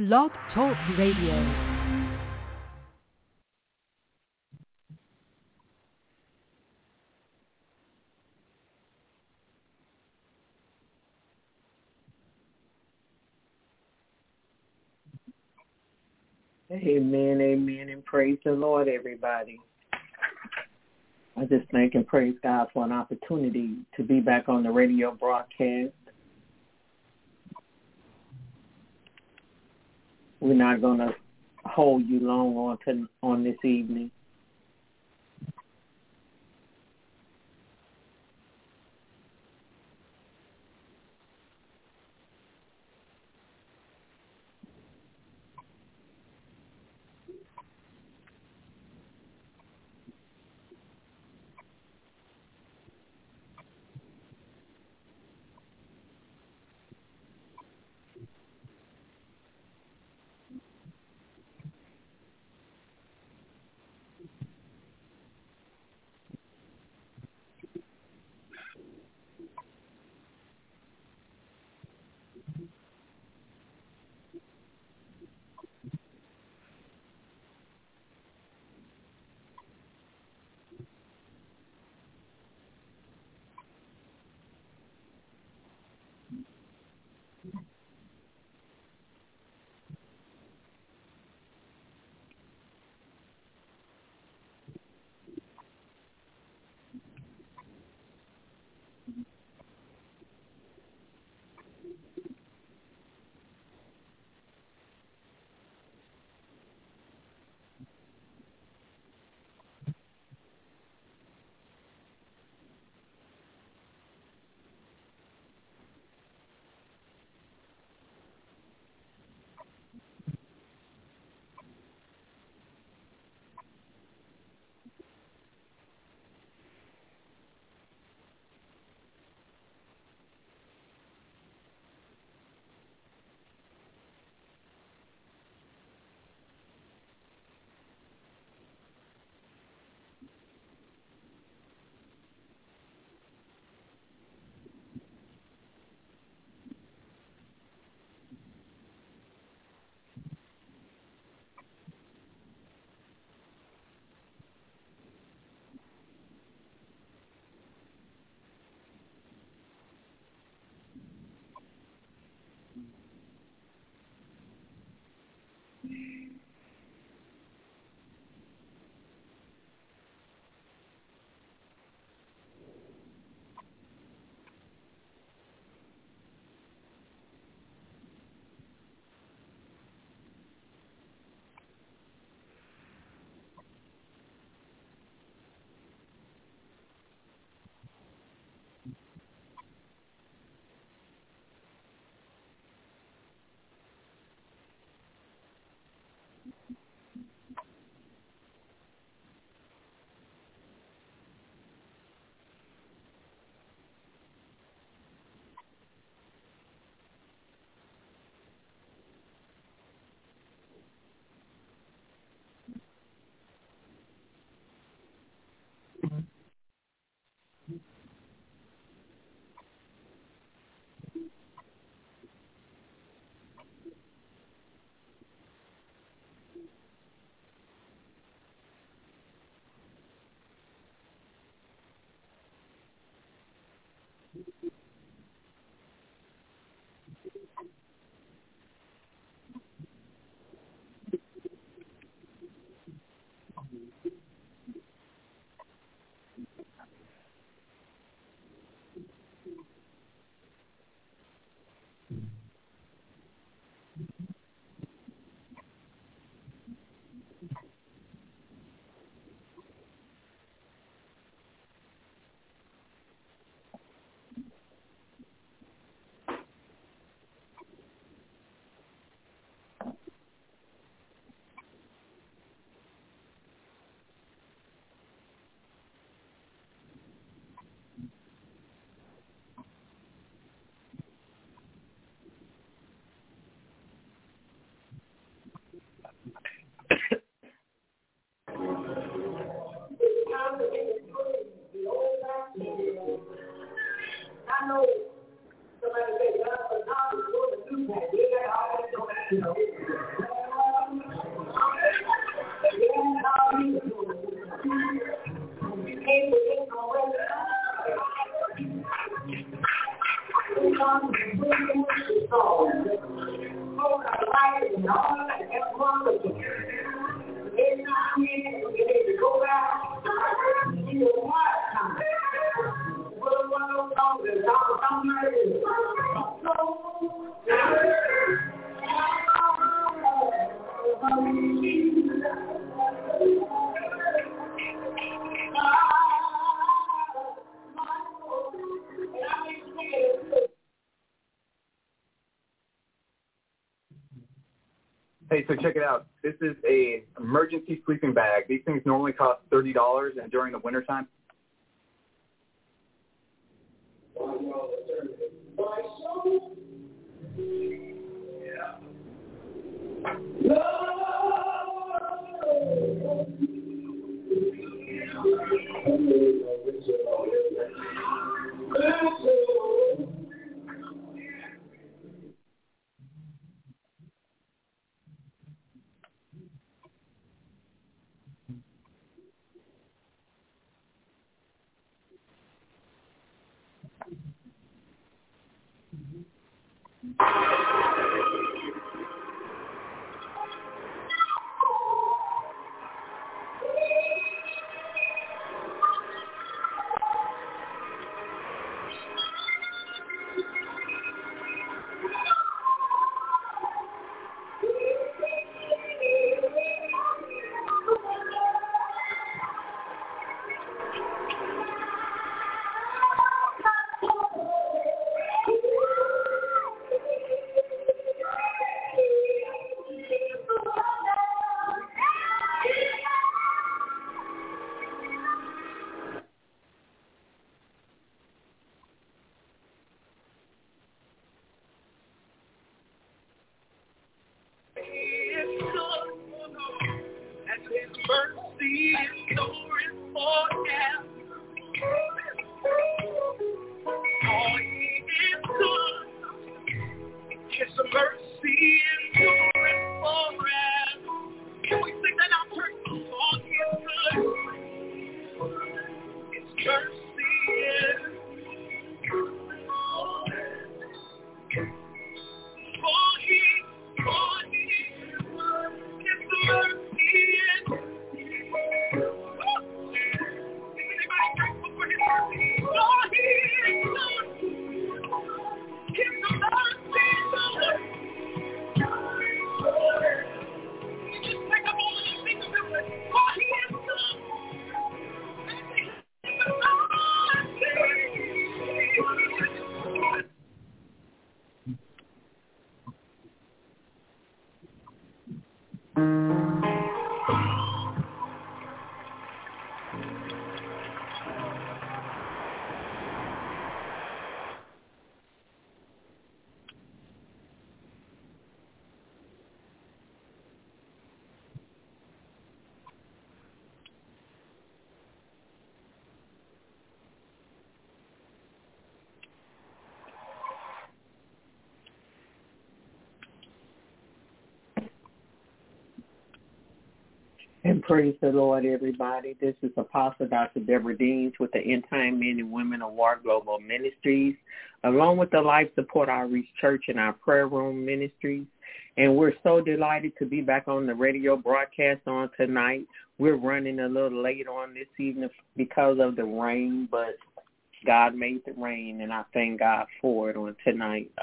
Blog Talk Radio. Amen, amen, and praise the Lord, everybody. I just thank and praise God for an opportunity to be back on the radio broadcast. We're not going to hold you long on this evening. Hey, so check it out. This is a emergency sleeping bag. These things normally cost $30, and during the wintertime. And praise the Lord, everybody. This is Apostle Dr. Deborah Deans with the End Time Men and Women of War Global Ministries, along with the Life Support Outreach Church and our Prayer Room Ministries. And we're so delighted to be back on the radio broadcast on tonight. We're running a little late on this evening because of the rain, but God made the rain, and I thank God for it on tonight.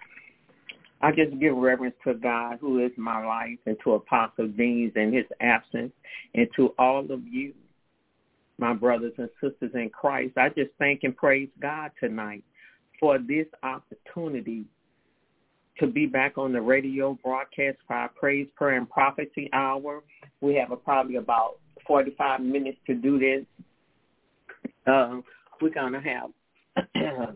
I just give reverence to God, who is my life, and to Apostle Deans in his absence, and to all of you, my brothers and sisters in Christ. I just thank and praise God tonight for this opportunity to be back on the radio broadcast for our Praise, Prayer, and Prophecy Hour. We have probably about 45 minutes to do this. We're going to have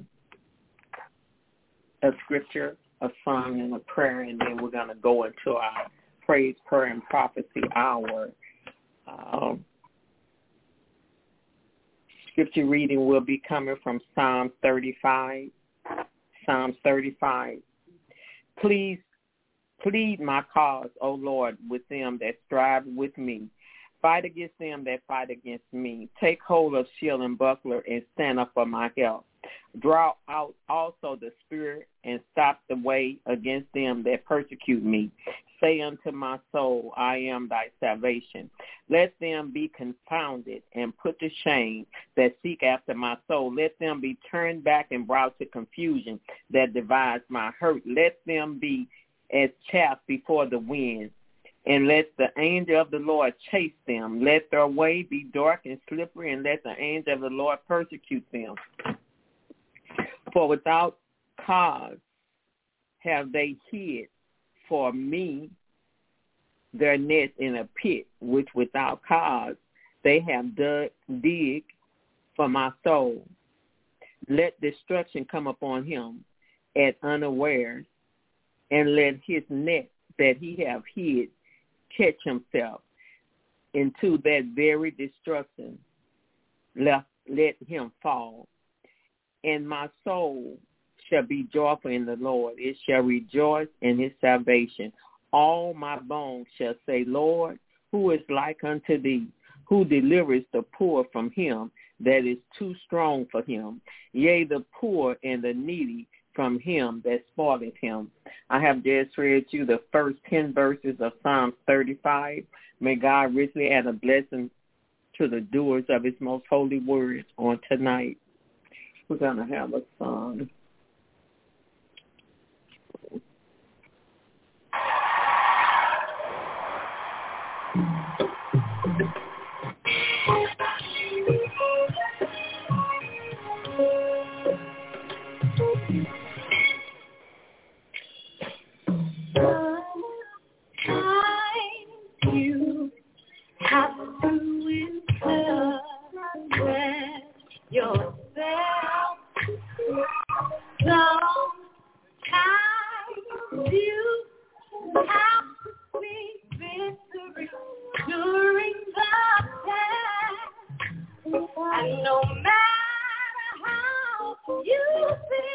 a scripture, a song, and a prayer, and then we're going to go into our Praise, Prayer, and Prophecy Hour. Scripture reading will be coming from Psalm 35. Psalm 35. Please plead my cause, O Lord, with them that strive with me. Fight against them that fight against me. Take hold of shield and buckler and stand up for my help. Draw out also the spirit and stop the way against them that persecute me. Say unto my soul, I am thy salvation. Let them be confounded and put to shame that seek after my soul. Let them be turned back and brought to confusion that divides my hurt. Let them be as chaff before the wind, and let the angel of the Lord chase them. Let their way be dark and slippery, and let the angel of the Lord persecute them. For without cause have they hid for me their nest in a pit, which without cause they have dig for my soul. Let destruction come upon him at unawares, and let his net that he have hid catch himself into that very destruction. Let him fall. And my soul shall be joyful in the Lord. It shall rejoice in his salvation. All my bones shall say, Lord, who is like unto thee, who delivers the poor from him that is too strong for him, yea, the poor and the needy from him that spoileth him. I have just read you the first 10 verses of Psalm 35. May God richly add a blessing to the doers of his most holy words on tonight. We're going to have a song. You have to interpret yourself. Sometimes you have to speak victory during the test. And no matter how you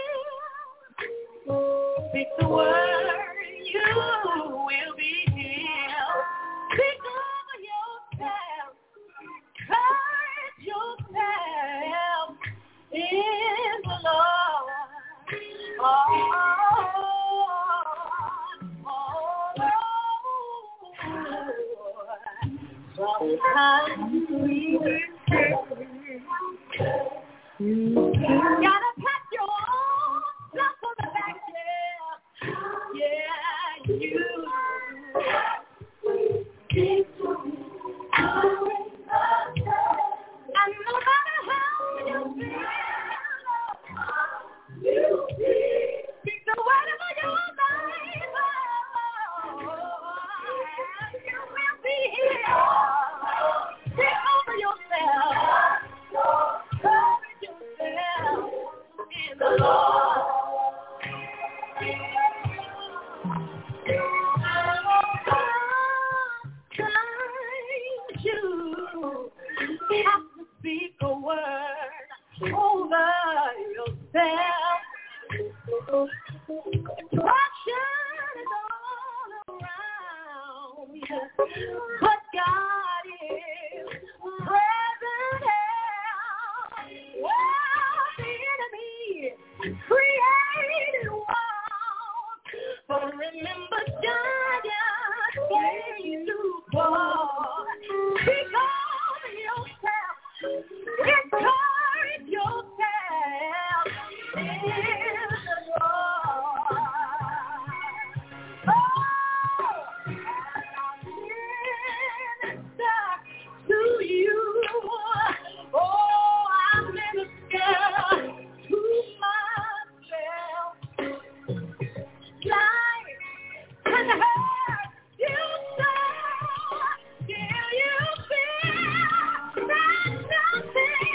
feel, speak the word, you will be healed. Speak over yourself, encourage yourself in the Lord. Sometimes we gotta pat your own self on the back, yeah, you. And no matter how you feel, speak the word over your life. You will be healed. Speak over yourself. Courage yourself in the Lord. You have to speak a word over yourself. Destruction is all around, but God is present here. Well, the enemy created walls, but remember giants came to fall. Speak over yourself, encourage yourself in the Lord. Oh, I minister to you. Oh, I minister to myself. Life can hurt you so. Do you feel that nothing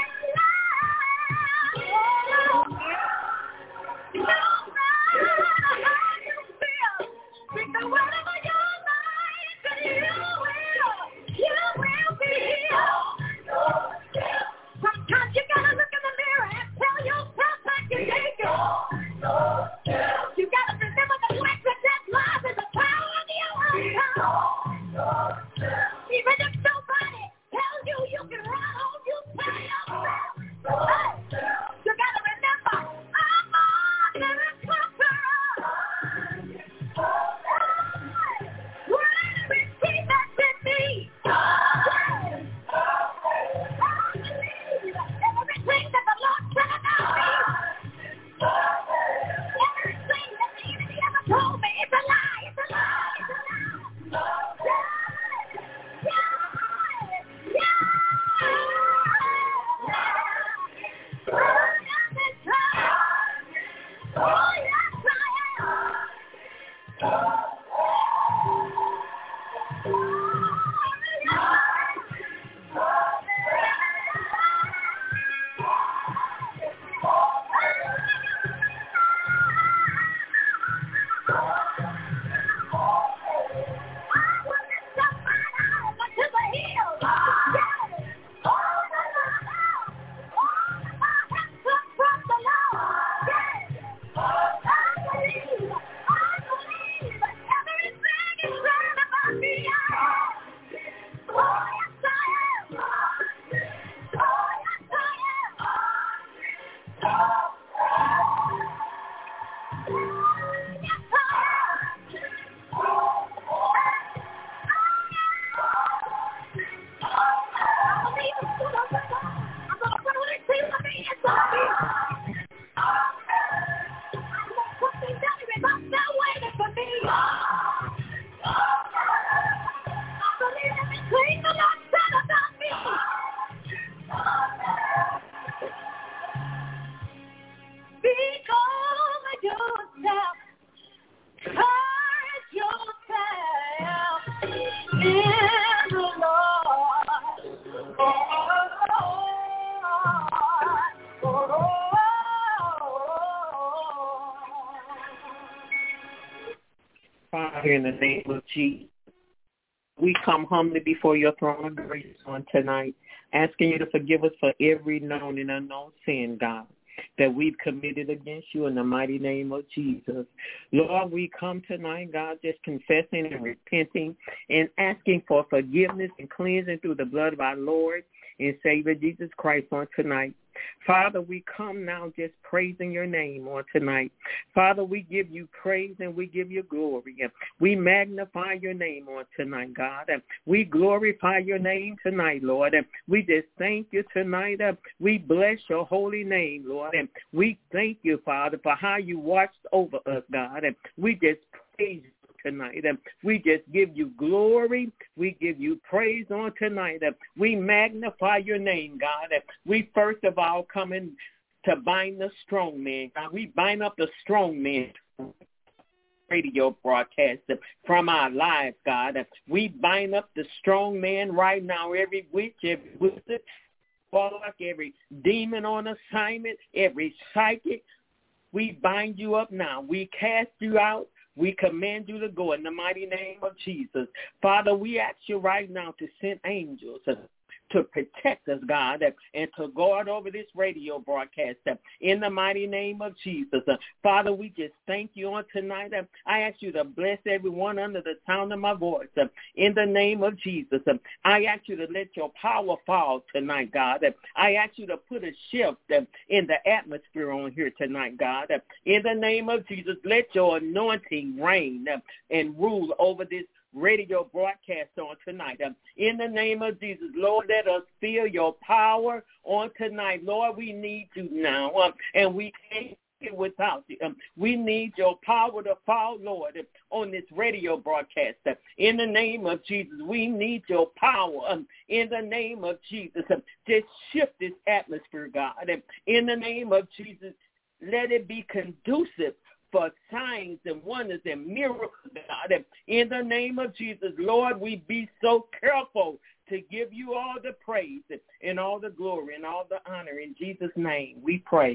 lasts? No matter how you feel, speak the word over your life, and you will be healed. Sometimes you gotta look in the mirror and tell yourself that you can't go. You gotta remember the life that lies in the power of your own tongue. Even if nobody tells you you can run on, you tell yourself. Hey, you gotta remember Father, in the name of Jesus, we come humbly before your throne of grace on tonight, asking you to forgive us for every known and unknown sin, God, that we've committed against you in the mighty name of Jesus. Lord, we come tonight, God, just confessing and repenting and asking for forgiveness and cleansing through the blood of our Lord and Savior Jesus Christ on tonight. Father, we come now just praising your name on tonight. Father, we give you praise and we give you glory. We magnify your name on tonight, God. We glorify your name tonight, Lord. We just thank you tonight. We bless your holy name, Lord. And we thank you, Father, for how you watched over us, God. And we just praise you tonight. We just give you glory. We give you praise on tonight. We magnify your name, God. We first of all come in to bind the strong man. God, we bind up the strong man radio broadcast from our lives, God. We bind up the strong man right now, every witch, every wizard, warlock, every demon on assignment, every psychic. We bind you up now. We cast you out. We command you to go in the mighty name of Jesus. Father, we ask you right now to send angels to protect us, God, and to guard over this radio broadcast in the mighty name of Jesus. Father, we just thank you on tonight. I ask you to bless everyone under the sound of my voice in the name of Jesus. I ask you to let your power fall tonight, God. I ask you to put a shift in the atmosphere on here tonight, God. In the name of Jesus, let your anointing reign and rule over this radio broadcast on tonight. In the name of Jesus, Lord, let us feel your power on tonight. Lord, we need you now, and we can't get without you. We need your power to fall, Lord, on this radio broadcast. In the name of Jesus, we need your power. In the name of Jesus, just shift this atmosphere, God. In the name of Jesus, let it be conducive for signs and wonders and miracles, God. In the name of Jesus, Lord, we be so careful to give you all the praise and all the glory and all the honor. In Jesus' name we pray.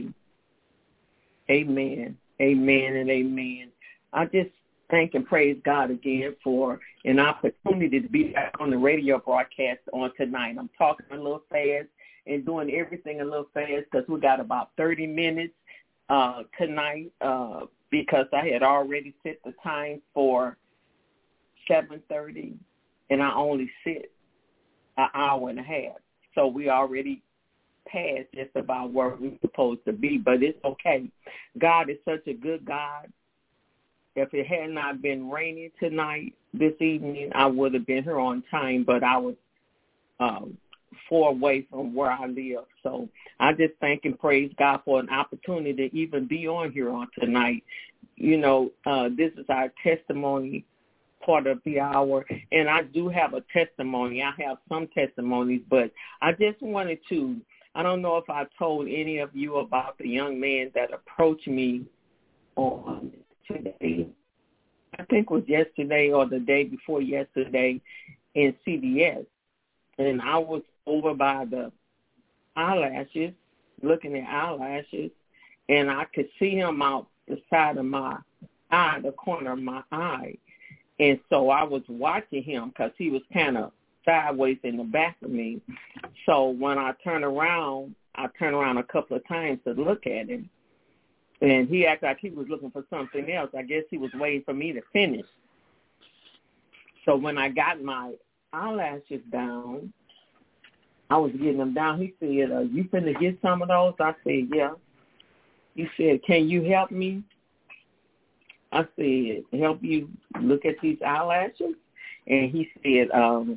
Amen, amen, and amen. I just thank and praise God again for an opportunity to be back on the radio broadcast on tonight. I'm talking a little fast and doing everything a little fast because we got about 30 minutes tonight because I had already set the time for 7:30, and I only sit an hour and a half. So we already passed just about where we're supposed to be, but it's okay. God is such a good God. If it had not been raining tonight, this evening, I would have been here on time, but I was far away from where I live. So I just thank and praise God for an opportunity to even be on here on tonight. You know, this is our testimony part of the hour, and I do have a testimony. I have some testimonies, but I just wanted to, I don't know if I told any of you about the young man that approached me on today. I think it was yesterday or the day before yesterday in CVS. And I was over by the eyelashes, looking at eyelashes, and I could see him out the side of my eye, the corner of my eye. And so I was watching him because he was kind of sideways in the back of me. So when I turned around a couple of times to look at him. And he acted like he was looking for something else. I guess he was waiting for me to finish. So when I got my eyelashes down, I was getting them down. He said, you finna get some of those? I said, yeah. He said, can you help me? I said, help you look at these eyelashes? And he said,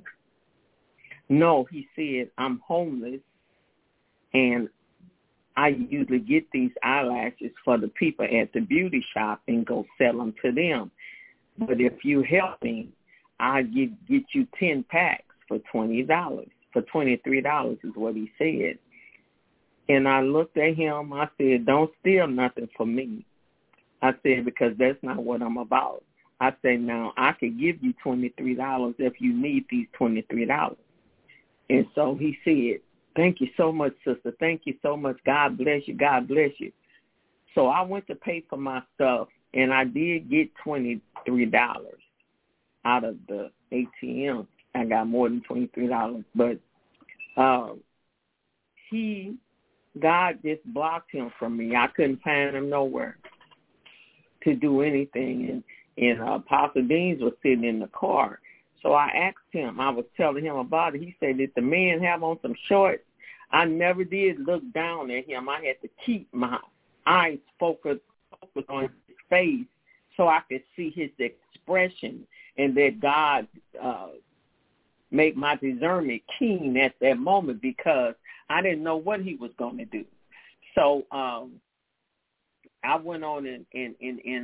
no. He said, I'm homeless, and I usually get these eyelashes for the people at the beauty shop and go sell them to them. But if you help me, I'll get you 10 packs for $20. For $23 is what he said. And I looked at him. I said, don't steal nothing from me. I said, because that's not what I'm about. I said, now, I could give you $23 if you need these $23. And so he said, thank you so much, sister. Thank you so much. God bless you. God bless you. So I went to pay for my stuff, and I did get $23. out of the ATM. I got more than $23, but God just blocked him from me. I couldn't find him nowhere to do anything, and Apostle Deans was sitting in the car. So I asked him, I was telling him about it. He said, did the man have on some shorts? I never did look down at him. I had to keep my eyes focused on his face so I could see his expression, and that God make my discernment keen at that moment, because I didn't know what he was going to do. So I went on and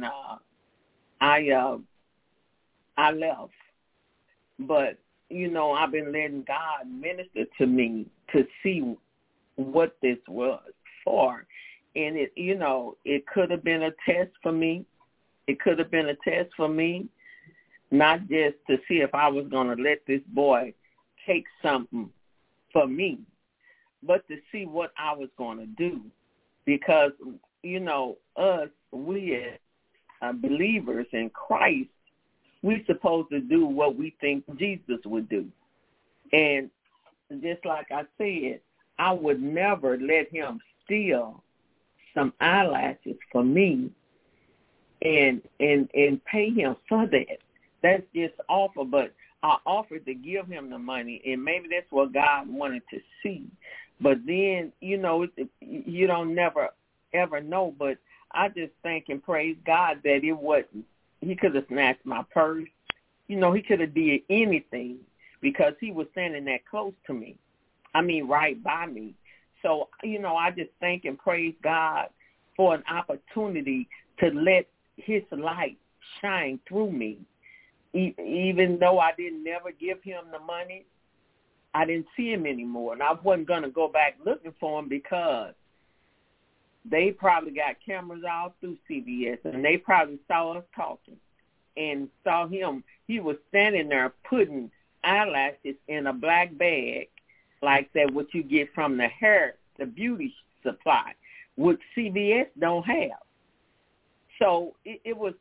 I left. But, you know, I've been letting God minister to me to see what this was for. And, it, you know, it could have been a test for me. It could have been a test for me, not just to see if I was going to let this boy take something for me, but to see what I was going to do. Because, you know, we as believers in Christ, we're supposed to do what we think Jesus would do. And just like I said, I would never let him steal some eyelashes for me and pay him for that. That's just awful. But I offered to give him the money, and maybe that's what God wanted to see. But then, you know, you don't never ever know. But I just thank and praise God that it wasn't. He could have snatched my purse. You know, he could have did anything because he was standing that close to me. I mean, right by me. So, you know, I just thank and praise God for an opportunity to let his light shine through me. Even though I didn't never give him the money, I didn't see him anymore. And I wasn't going to go back looking for him because they probably got cameras all through CBS, and they probably saw us talking and saw him. He was standing there putting eyelashes in a black bag like that, what you get from the hair, the beauty supply, which CBS don't have. So it was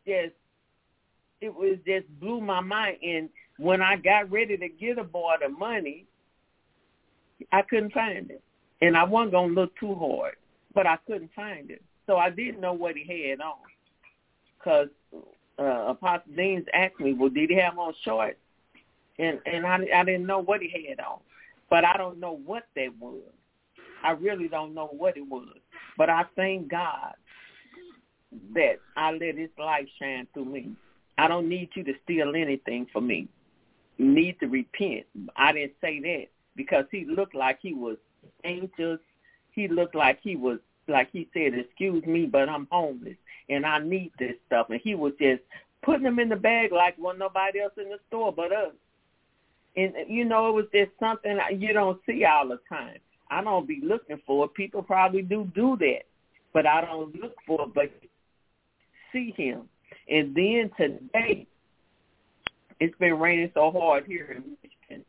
just blew my mind. And when I got ready to give the boy the money, I couldn't find it. And I wasn't going to look too hard, but I couldn't find it. So I didn't know what he had on. Because Apostle Deans asked me, well, did he have on shorts? And I didn't know what he had on. But I don't know what that was. I really don't know what it was. But I thank God that I let his light shine through me. I don't need you to steal anything from me. You need to repent. I didn't say that because he looked like he was anxious. He looked like he was, like he said, excuse me, but I'm homeless and I need this stuff. And he was just putting them in the bag like wasn't nobody else in the store but us. And, you know, it was just something you don't see all the time. I don't be looking for it. People probably do that, but I don't look for it, but see him. And then today, it's been raining so hard here in Michigan.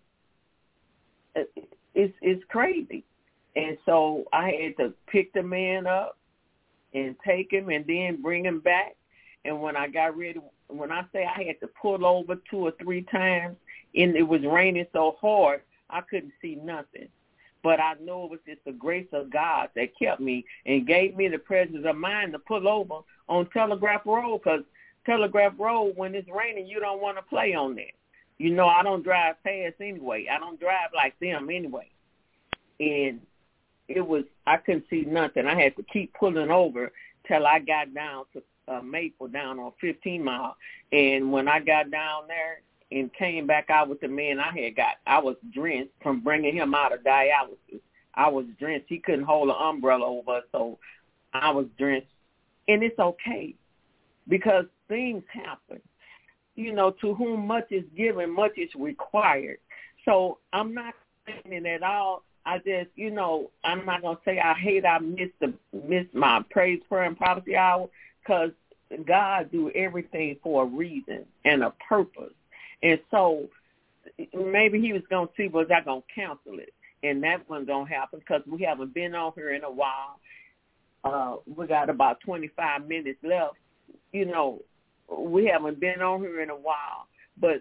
It's crazy. And so I had to pick the man up and take him and then bring him back. And when I got ready, when I say I had to pull over 2 or 3 times, and it was raining so hard, I couldn't see nothing. But I know it was just the grace of God that kept me and gave me the presence of mind to pull over on Telegraph Road, because Telegraph Road, when it's raining, you don't want to play on that. You know, I don't drive fast anyway. I don't drive like them anyway. And it was, I couldn't see nothing. I had to keep pulling over till I got down to Maple, down on 15 Mile. And when I got down there and came back out with the man I was drenched from bringing him out of dialysis. I was drenched. He couldn't hold an umbrella over us, so I was drenched. And it's okay because things happen. You know, to whom much is given, much is required. So I'm not saying it at all. I just, you know, I'm not going to say I missed my praise, prayer, and prophecy hour, because God do everything for a reason and a purpose. And so maybe he was going to see, was I going to cancel it? And that wasn't going to happen because we haven't been on here in a while. We got about 25 minutes left. You know, we haven't been on here in a while. But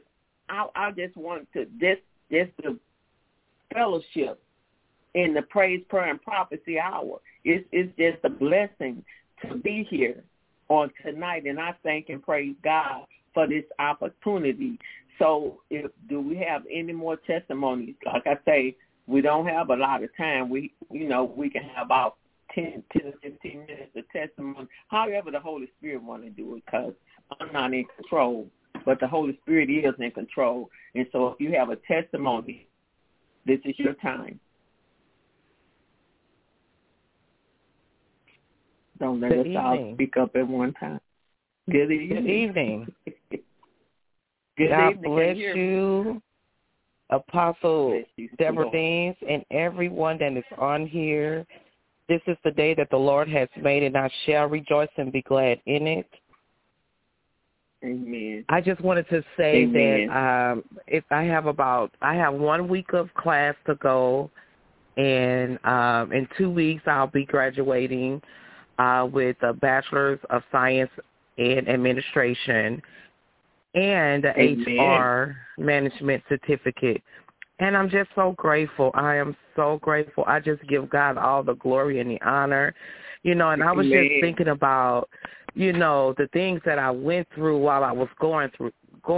I just want to just the fellowship in the praise, prayer, and prophecy hour. It's just a blessing to be here on tonight, and I thank and praise God for this opportunity. So do we have any more testimonies? Like I say, we don't have a lot of time. We can have about 10 to 15 minutes of testimony, however the Holy Spirit want to do it, because I'm not in control, but the Holy Spirit is in control. And so if you have a testimony, this is your time. Don't let us all speak up at one time. Good evening. Good evening. Good God evening. bless you, Apostle Bless you, Deborah Deans, and everyone that is on here. This is the day that the Lord has made, and I shall rejoice and be glad in it. Amen. I just wanted to say Amen. that if I have 1 week of class to go, and in 2 weeks I'll be graduating with a Bachelor's of Science in Administration and the HR Management Certificate. And I'm just so grateful. I am so grateful. I just give God all the glory and the honor. And I was just thinking about, the things that I went through while I was going through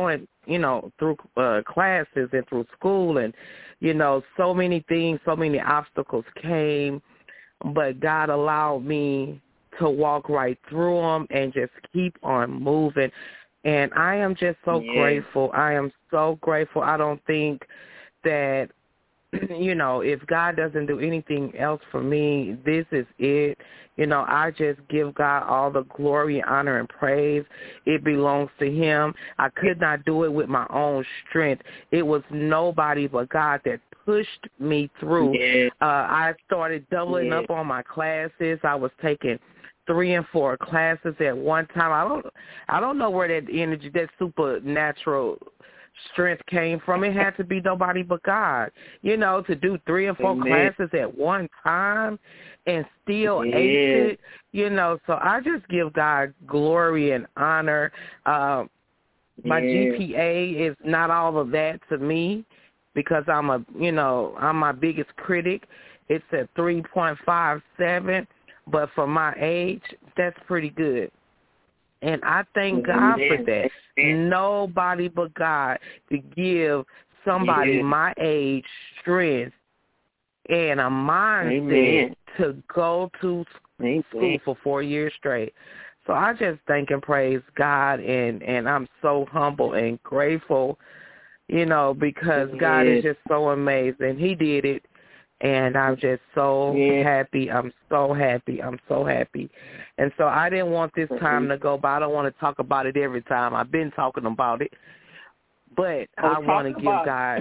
classes and through school, and, so many things, so many obstacles came, but God allowed me to walk right through them and just keep on moving. And I am just so grateful. I am so grateful. I don't think that, if God doesn't do anything else for me, this is it. I just give God all the glory, honor, and praise. It belongs to him. I could not do it with my own strength. It was nobody but God that pushed me through. I started doubling up on my classes. I was taking 3 and 4 classes at one time. I don't know where that energy, that supernatural strength came from. It had to be nobody but God, to do 3 and 4 classes at one time and still ace it, so I just give God glory and honor. My GPA is not all of that to me because I'm my biggest critic. It's at 3.57, but for my age, that's pretty good. And I thank God for that. Nobody but God to give somebody my age strength and a mindset to go to school for 4 years straight. So I just thank and praise God, and I'm so humble and grateful, because God is just so amazing. He did it. And I'm just so happy. I'm so happy. I'm so happy. And so I didn't want this time to go by. I don't want to talk about it every time. I've been talking about it. But I want to give God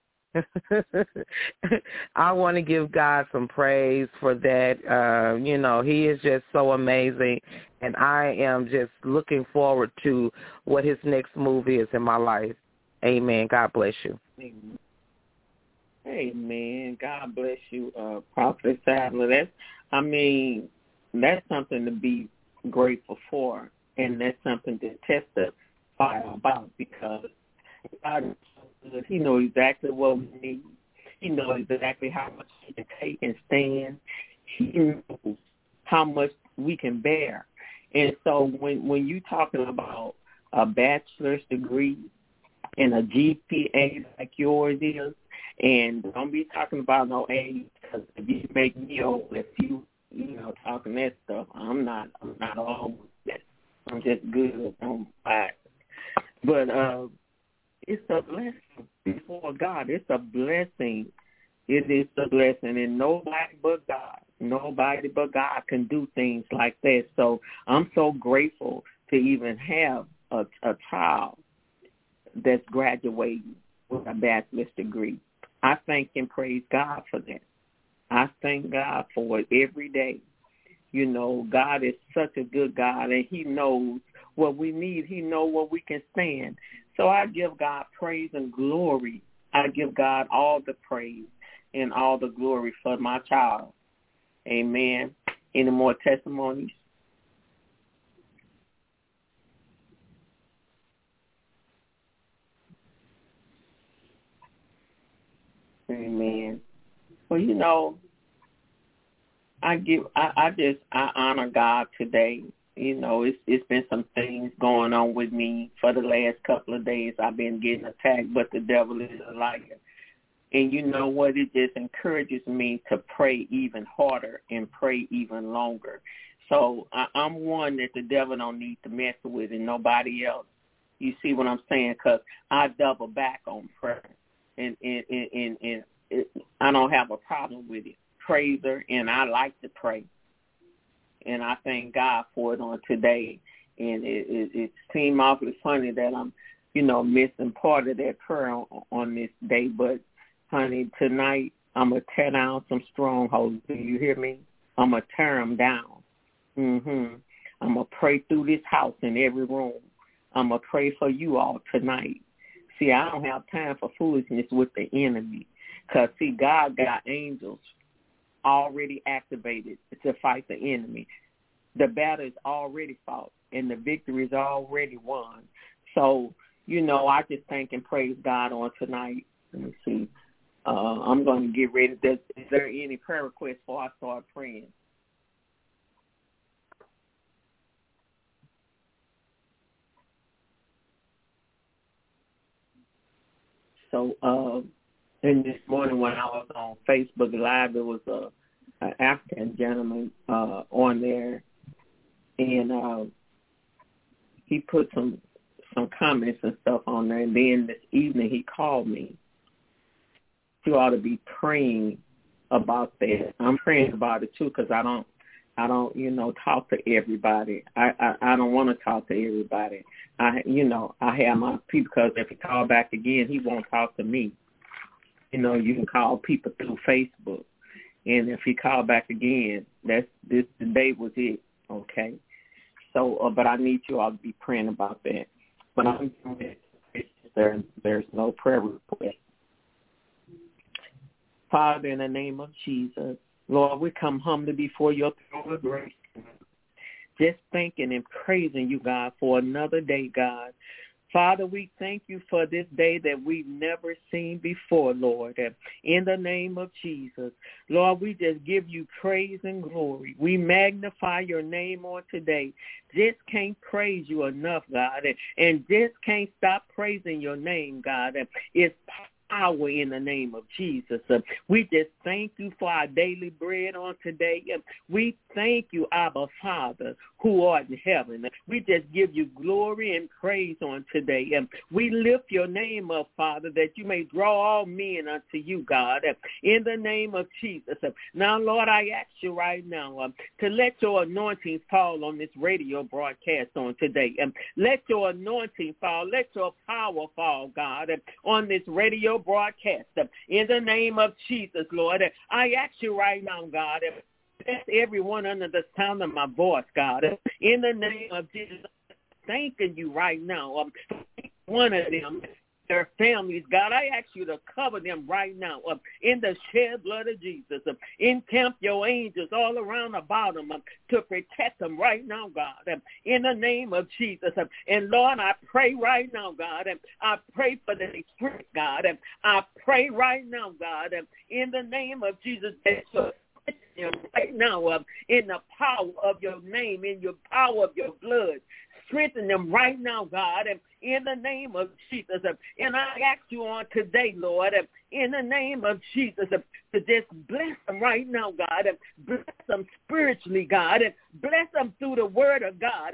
I want to give God some praise for that. He is just so amazing. And I am just looking forward to what his next move is in my life. Amen. God bless you. Amen. God bless you, Prophet Sadler. That's something to be grateful for, and that's something to testify about, because God is so good. He knows exactly what we need. He knows exactly how much he can take and stand. He knows how much we can bear. And so when you're talking about a bachelor's degree and a GPA like yours is, and don't be talking about no age, because if you make me old, if you talking that stuff, I'm not old with that. I'm just good on fire. But it's a blessing before God. It's a blessing. It is a blessing, and nobody but God can do things like that. So I'm so grateful to even have a child that's graduating with a bachelor's degree. I thank and praise God for that. I thank God for it every day. God is such a good God, and he knows what we need. He knows what we can stand. So I give God praise and glory. I give God all the praise and all the glory for my child. Amen. Any more testimonies? Well, I honor God today. It's been some things going on with me for the last couple of days. I've been getting attacked, but the devil is a liar. And you know what? It just encourages me to pray even harder and pray even longer. So I'm one that the devil don't need to mess with, and nobody else. You see what I'm saying? Because I double back on prayer, and I don't have a problem with it. Praiser, and I like to pray, and I thank God for it on today. And it seemed awfully funny that I'm, missing part of that prayer on this day. But honey, tonight I'm gonna tear down some strongholds. Do you hear me? I'm gonna tear them down. I'm gonna pray through this house in every room. I'm gonna pray for you all tonight. See, I don't have time for foolishness with the enemy, because see, God got angels already activated to fight the enemy. The battle is already fought, and the victory is already won. So, I just thank and praise God on tonight. Let me see. I'm going to get ready. Is there any prayer requests before I start praying? So, and this morning when I was on Facebook Live, there was an African gentleman on there, and he put some comments and stuff on there. And then this evening he called me. You ought to be praying about that. I'm praying about it too, because I don't talk to everybody. I don't want to talk to everybody. I have my people, because if he call back again, he won't talk to me. You can call people through Facebook, and if he call back again, today was it. Okay. So, but I need you all to be praying about that. But there's no prayer request. Father, in the name of Jesus, Lord, we come humbly before your throne of grace, just thanking and praising you, God, for another day, God. Father, we thank you for this day that we've never seen before, Lord. In the name of Jesus, Lord, we just give you praise and glory. We magnify your name on today. Just can't praise you enough, God, and just can't stop praising your name, God. It's power in the name of Jesus. We just thank you for our daily bread on today. We thank you, Abba Father, who art in heaven. We just give you glory and praise on today. We lift your name up, Father, that you may draw all men unto you, God, in the name of Jesus. Now, Lord, I ask you right now to let your anointing fall on this radio broadcast on today. Let your anointing fall. Let your power fall, God, on this radio broadcast. In the name of Jesus, Lord, I ask you right now, God, bless everyone under the sound of my voice, God. In the name of Jesus, thanking you right now. One of them, their families, God, I ask you to cover them right now in the shed blood of Jesus. Encamp your angels all around about them to protect them right now, God, in the name of Jesus. And Lord, I pray right now, God, I pray for the strength, God. I pray right now, God, in the name of Jesus, right now in the power of your name, in your power of your blood. Strengthen them right now, God, in the name of Jesus. And I ask you on today, Lord, in the name of Jesus, to just bless them right now, God. Bless them spiritually, God. Bless them through the word of God.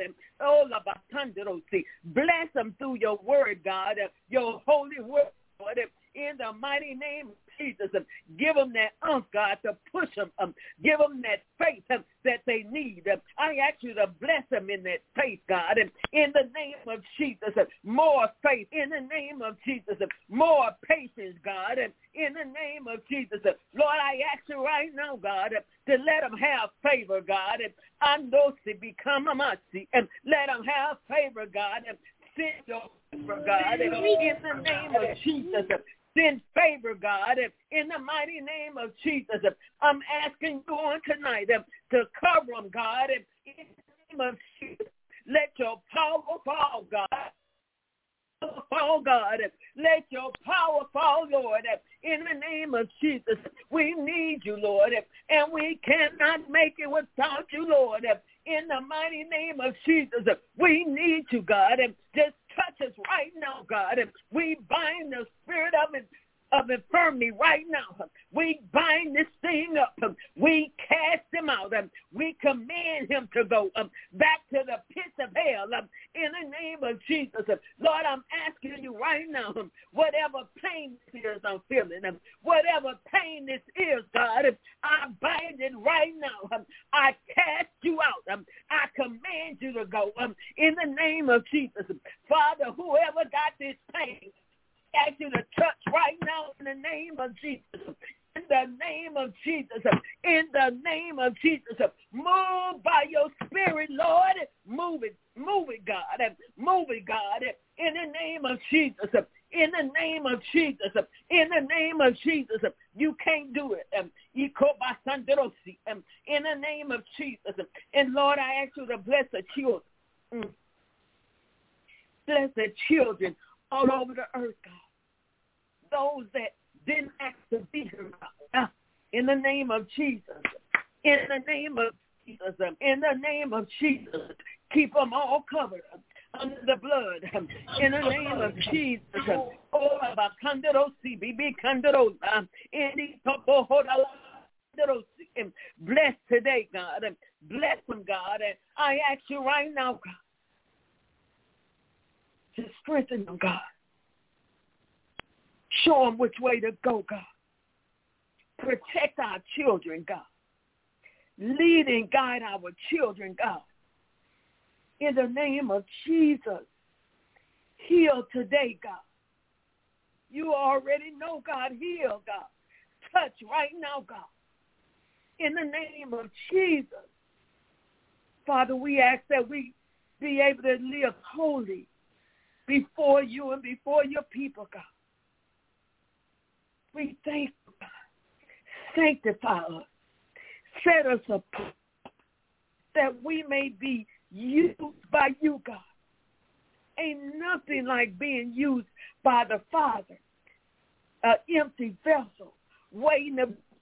Bless them through your word, God, your holy word, Lord, in the mighty name of Jesus. Give them that God, to push them. Give them that faith that they need. I ask you to bless them in that faith, God, in the name of Jesus. More faith in the name of Jesus. More patience, God, in the name of Jesus. Lord, I ask you right now, God, to let them have favor, God. And those to become a mercy. And let them have favor, God. Send your favor, God, in the name of Jesus. Send favor, God, in the mighty name of Jesus. I'm asking you on tonight to cover them, God, in the name of Jesus. Let your power fall, God. Fall, God. Let your power fall, Lord, in the name name of Jesus, we need you, Lord, and we cannot make it without you, Lord. In the mighty name of Jesus, we need you, God. Just touch us right now, God. We bind the spirit of infirmity right now. We bind this thing up. We cast him out. We command him to go back to the pits of hell in the name of Jesus. Lord, I'm asking you right now, whatever pain this is I'm feeling, whatever pain this is, God, I bind it right now. I cast you out. I command you to go in the name of Jesus. Father, whoever got this pain, I ask you to touch right now in the name of Jesus. In the name of Jesus. In the name of Jesus. Move by your spirit, Lord. Move it, God. Move it, God. In the name of Jesus. In the name of Jesus. In the name of Jesus. You can't do it. In the name of Jesus. And Lord, I ask you to bless the children. Bless the children all over the earth, God. Those that didn't ask to be here, God. In the name of Jesus. In the name of Jesus. In the name of Jesus. Keep them all covered under the blood. In the name of Jesus. Bless today, God. Bless them, God. And I ask you right now, God, to strengthen them, God. Show them which way to go, God. Protect our children, God. Lead and guide our children, God. In the name of Jesus, heal today, God. You already know, God. Heal, God. Touch right now, God. In the name of Jesus. Father, we ask that we be able to live holy before you and before your people, God. We thank you, God. Sanctify us. Set us apart that we may be used by you, God. Ain't nothing like being used by the Father. An empty vessel waiting to...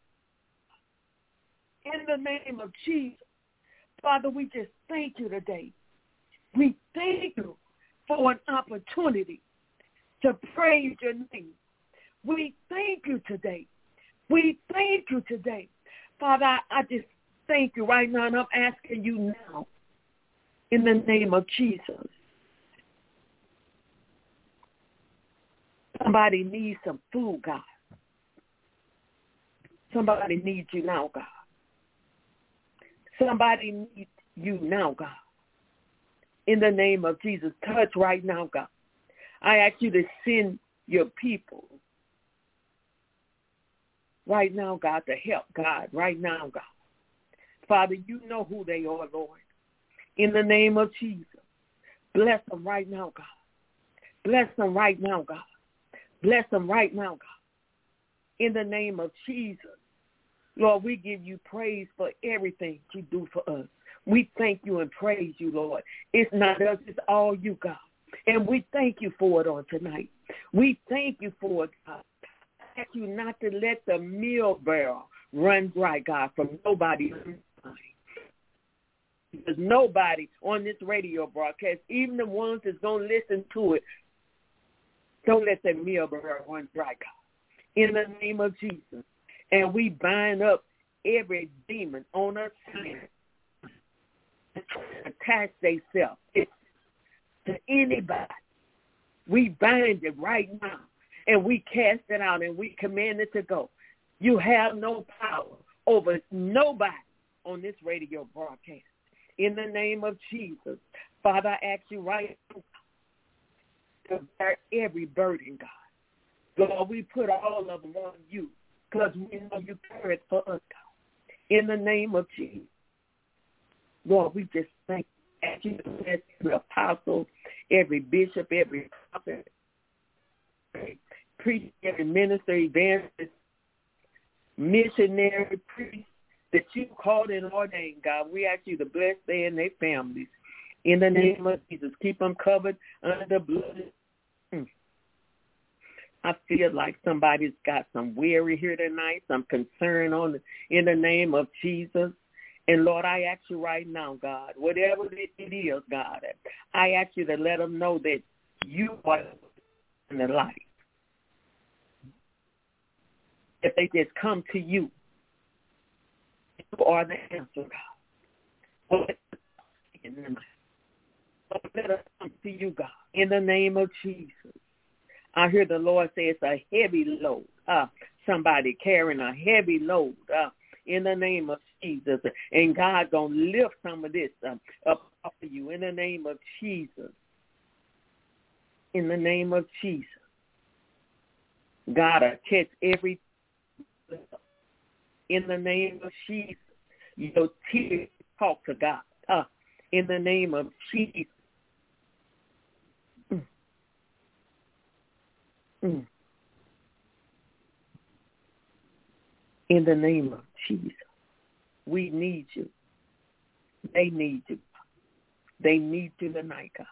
In the name of Jesus. Father, we just thank you today. We thank you for an opportunity to praise your name. We thank you today. We thank you today. Father, I just thank you right now, and I'm asking you now in the name of Jesus. Somebody needs some food, God. Somebody needs you now, God. Somebody needs you now, God. In the name of Jesus, touch right now, God. I ask you to send your people right now, God, to help, God, right now, God. Father, you know who they are, Lord. In the name of Jesus, bless them right now, God. Bless them right now, God. Bless them right now, God. In the name of Jesus, Lord, we give you praise for everything you do for us. We thank you and praise you, Lord. It's not us, it's all you, God. And we thank you for it on tonight. We thank you for it, God. I ask you not to let the meal barrel run dry, God, from nobody. Because nobody on this radio broadcast, even the ones that's going to listen to it, don't let that meal barrel run dry, God. In the name of Jesus. And we bind up every demon on us attach themselves to anybody. We bind it right now, and we cast it out, and we command it to go. You have no power over nobody on this radio broadcast. In the name of Jesus, Father, I ask you right now to bear every burden, God. Lord, we put all of them on you because we know you care it for us, God. In the name of Jesus. Lord, we just thank you to bless every apostle, every bishop, every prophet, every priest, every minister, evangelist, missionary, priest that you called and ordained, God. We ask you to bless them and their families. In the name of Jesus, keep them covered under the blood. I feel like somebody's got some weary here tonight, some concern in the name of Jesus. And, Lord, I ask you right now, God, whatever it is, God, I ask you to let them know that you are in their life. If they just come to you, you are the answer, God. Let us come to you, God, in the name of Jesus. I hear the Lord say it's a heavy load. Somebody carrying a heavy load in the name of Jesus. And God going to lift some of this up off of you in the name of Jesus. In the name of Jesus. God, I catch every in the name of Jesus. Your tears talk to God. In the name of Jesus. In the name of Jesus. We need you. They need you. They need you tonight, God.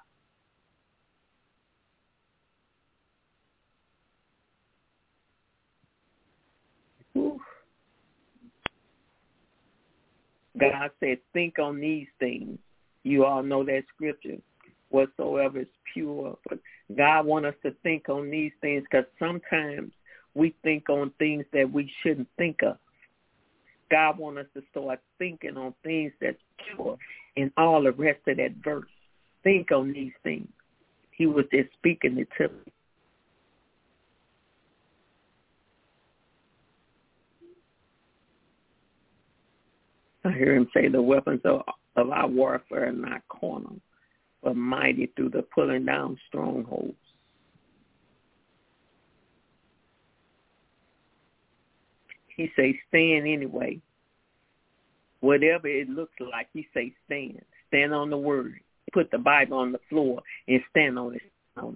Whew. God said, think on these things. You all know that scripture, whatsoever is pure. But God wants us to think on these things because sometimes we think on things that we shouldn't think of. God wants us to start thinking on things that's pure and all the rest of that verse. Think on these things. He was just speaking it to me. I hear him say the weapons of our warfare are not carnal, but mighty through the pulling down strongholds. He say stand anyway. Whatever it looks like, he say stand. Stand on the word. Put the Bible on the floor and stand on it.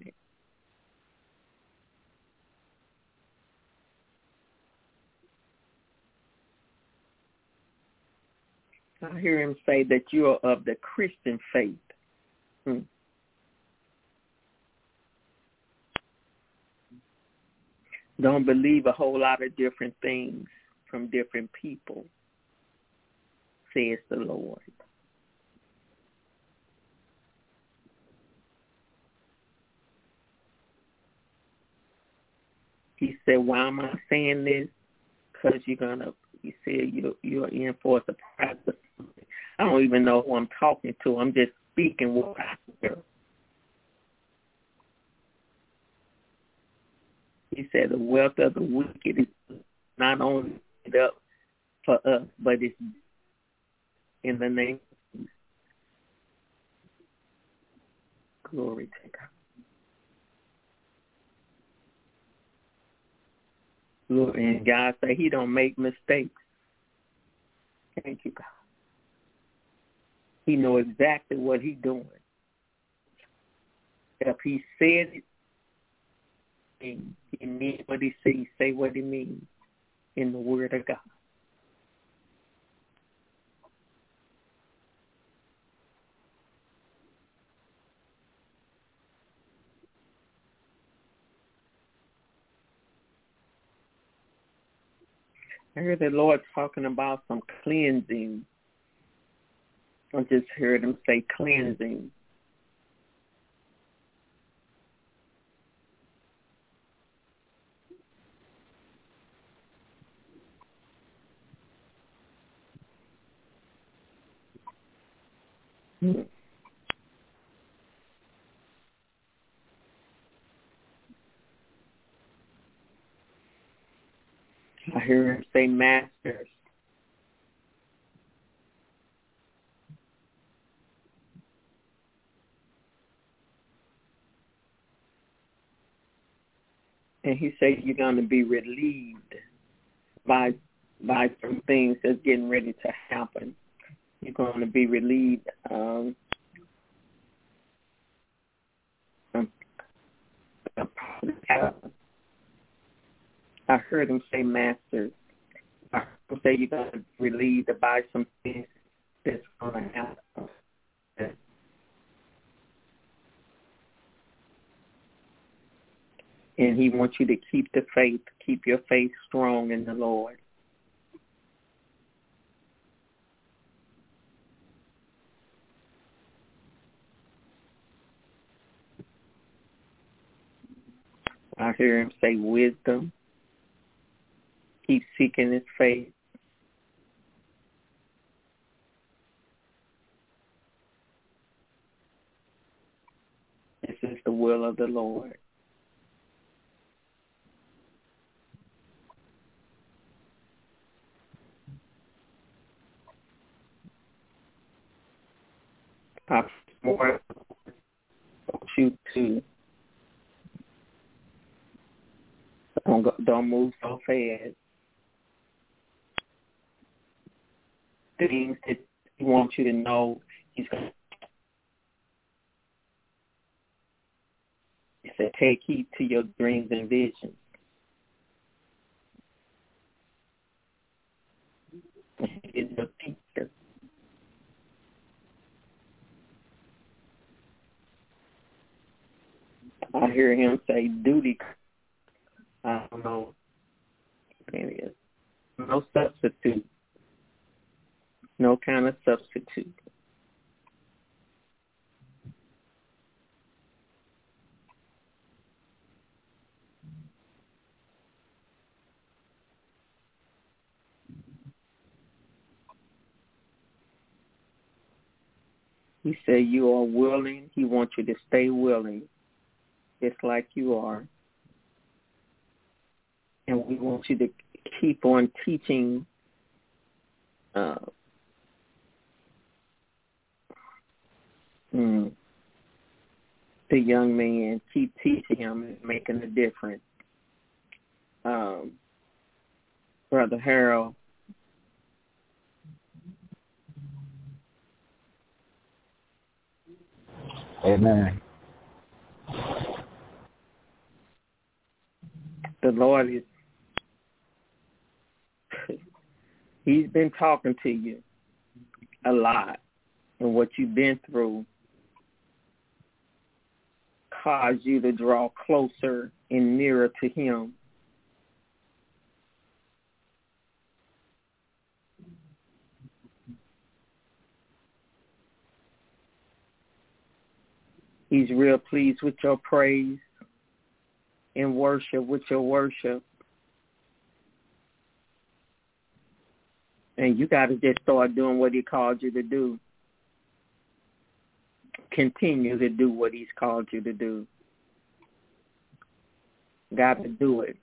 I hear him say that you are of the Christian faith. Don't believe a whole lot of different things from different people, says the Lord. He said, why am I saying this? Because he said you're in for a surprise. I don't even know who I'm talking to. I'm just speaking what I hear. He said the wealth of the wicked is not only up for us, but it's in the name of Jesus. Glory to God. Lord, and God say he don't make mistakes. Thank you, God. He know exactly what he's doing. If he said it, he means what he says. He say what he means in the word of God. I heard the Lord talking about some cleansing. I just heard him say cleansing. I hear him say masters. And he said you're going to be relieved by some things that's getting ready to happen. You're going to be relieved. I heard him say masters. I heard him say you're going to be relieved by some things that's going to happen. And he wants you to keep the faith, keep your faith strong in the Lord. I hear him say wisdom. Keep seeking his faith. This is the will of the Lord. I want you to don't move so fast. Things that he wants you to know, he said, take heed to your dreams and visions. He is your teacher. I hear him say duty. I don't know. It is. No substitute. No kind of substitute. He said you are willing. He wants you to stay willing, just like you are. And we want you to keep on teaching the young man. Keep teaching him and making a difference. Brother Harold, amen. The Lord is, he's been talking to you a lot, and what you've been through caused you to draw closer and nearer to him. He's real pleased with your praise and worship, with your worship. And you got to just start doing what he called you to do. Continue to do what he's called you to do. Got to do it.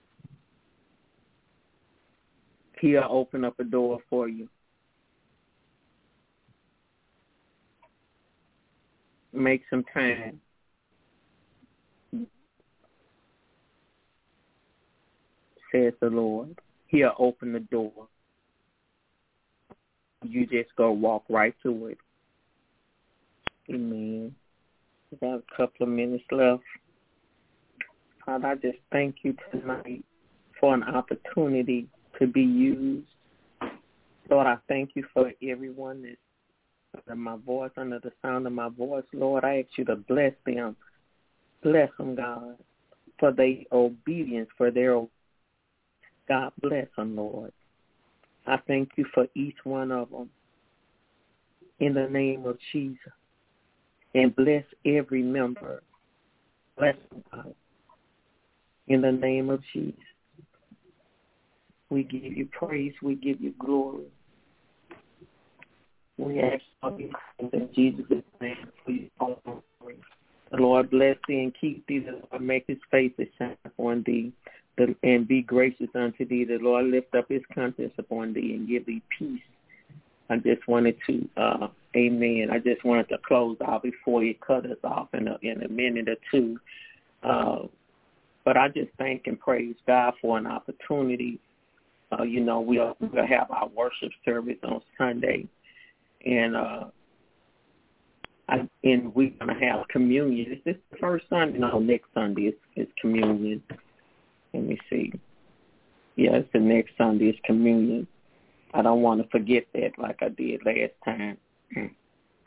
He'll open up a door for you. Make some time. Says the Lord. He'll open the door. You just go walk right to it. Amen. We got a couple of minutes left. Father, I just thank you tonight for an opportunity to be used. Lord, I thank you for everyone that's under my voice, under the sound of my voice. Lord, I ask you to bless them. Bless them, God, for their obedience, for their God bless them, Lord. I thank you for each one of them in the name of Jesus. And bless every member. Bless them, God, in the name of Jesus. We give you praise. We give you glory. We ask for these things in Jesus' name. Please, the Lord bless thee and keep thee. The Lord make his face to shine upon thee and be gracious unto thee. The Lord lift up his countenance upon thee and give thee peace. I just wanted to, amen. I just wanted to close out before you cut us off in a minute or two. But I just thank and praise God for an opportunity. We'll have our worship service on Sunday. And we're going to have communion. Is this the first Sunday? No, next Sunday is communion. Let me see. Yeah, it's the next Sunday is communion. I don't want to forget that like I did last time.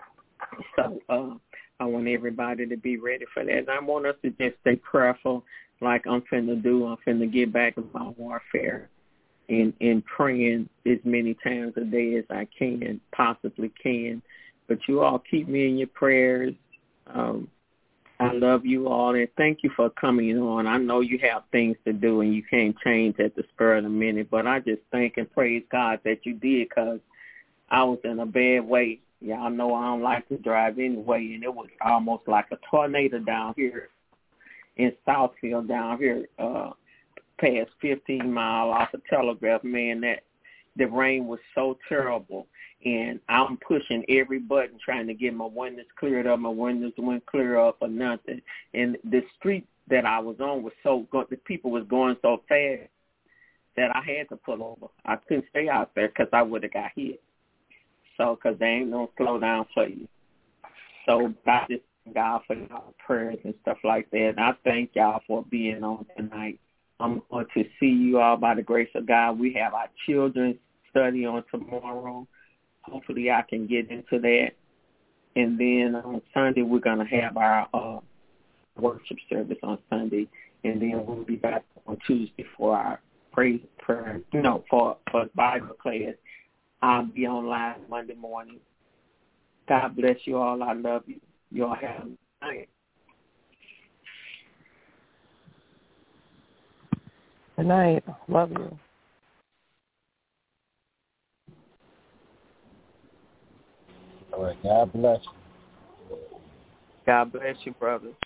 So I want everybody to be ready for that. And I want us to just stay prayerful like I'm finna get back in my warfare and praying as many times a day as I possibly can. But you all keep me in your prayers. I love you all, and thank you for coming on. I know you have things to do and you can't change at the spur of the minute, but I just thank and praise God that you did, because I was in a bad way. Y'all know I don't like to drive anyway, and it was almost like a tornado down here in Southfield down here past 15 Mile off of Telegraph. Man, that the rain was so terrible, and I'm pushing every button trying to get my windows cleared up. My windows wouldn't clear up or nothing. And the street that I was on was the people was going so fast that I had to pull over. I couldn't stay out there because I would have got hit. So, because there ain't no slow down for you. So, I just thank God for y'all prayers and stuff like that. And I thank y'all for being on tonight. I'm going to see you all by the grace of God. We have our children's study on tomorrow. Hopefully I can get into that. And then on Sunday, we're going to have our worship service on Sunday. And then we'll be back on Tuesday for our praise prayer, for Bible class. I'll be online Monday morning. God bless you all. I love you. You all have a good night. Good night. Love you. All right. God bless you. God bless you, brother.